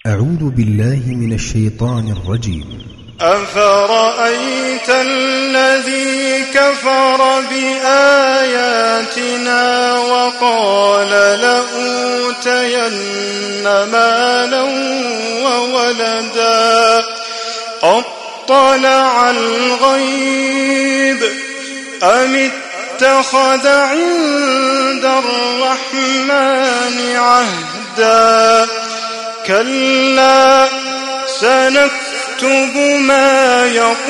أعوذ بالله من الشيطان الرجيم. أفرأيت الذي كفر بآياتنا وقال لأوتين مالا وولدا أطلع الغيب أم اتخذ عند الرحمن عهدا كلا سنكتب ما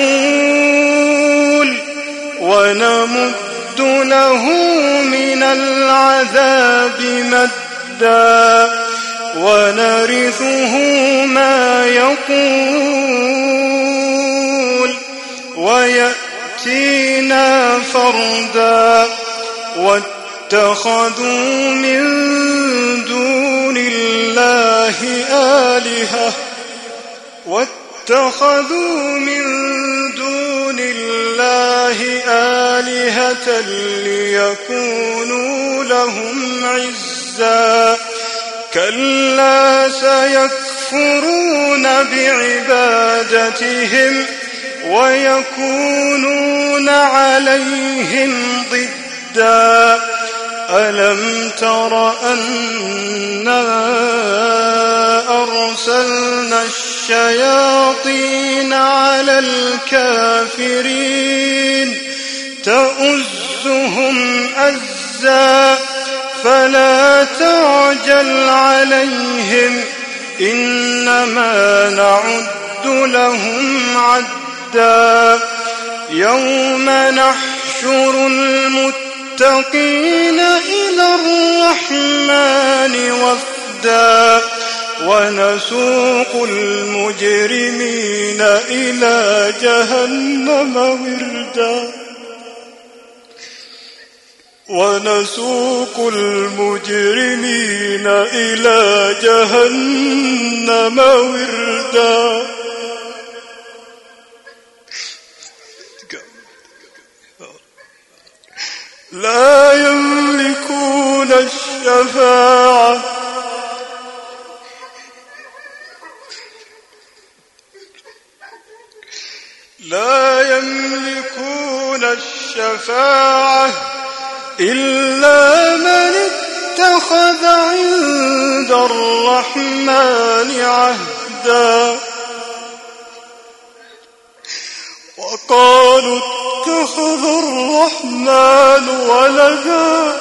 يقول ونمد له من العذاب مدا ونرثه ما يقول ويأتينا فردا واتخذوا من دون الله آلهة ليكونوا لهم عزا كلا سيكفرون بعبادتهم ويكونون عليهم ضدا ألم تر أنا أرسلنا الشياطين على الكافرين تؤزهم أزا فلا تعجل عليهم إنما نعد لهم عدا يوم نحشر المتقين إلى الرحمن وفدا ونسوق المجرمين إلى جهنم وردا لا يملكون الشفاعة إلا من اتخذ عند الرحمن عهدا وقالوا اتخذ الرحمن ولدا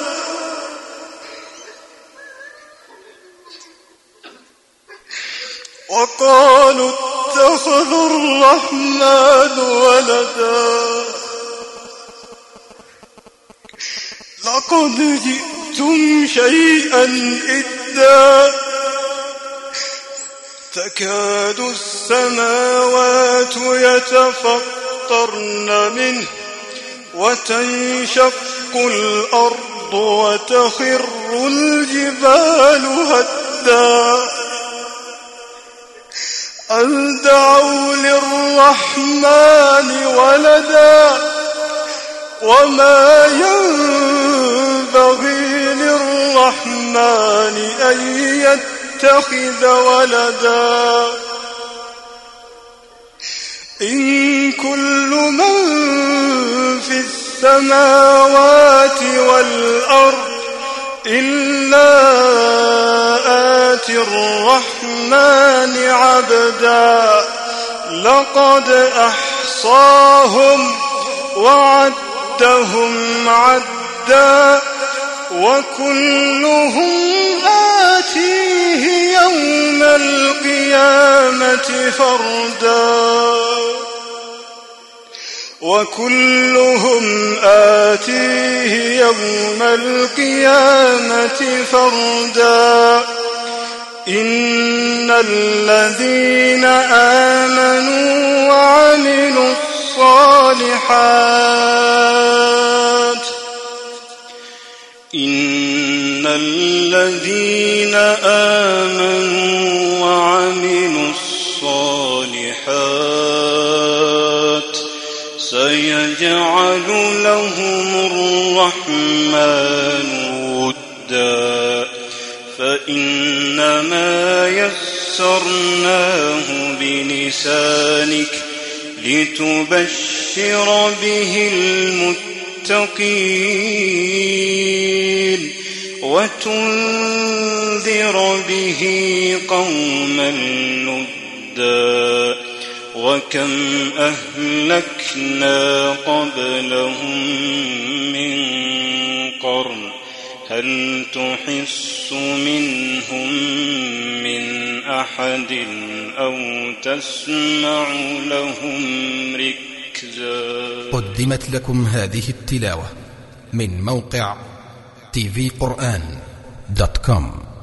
لقد جئتم شيئا إدا تكاد السماوات يتفطرن منه وتنشق الأرض وتخر الجبال هدا أن دعوا للرحمن ولدا وما ينبغي للرحمن أن يتخذ ولدا إن كل من في السماوات والأرض إلا آتي الرحمن عبدا لقد أحصاهم وعدهم عدا وكلهم آتيه يوم القيامة فردا إن الذين آمنوا وعملوا الصالحات سيجعل لهم الرحمن ودا فإنما يسرناه بلسانك لتبشر به المتقين وتنذر به قوما لدا وكم أهلكنا قبلهم من قرن هل تحس منهم من أحد أو تسمع لهم ركزا. قدمت لكم هذه التلاوة من موقع tvquran.com.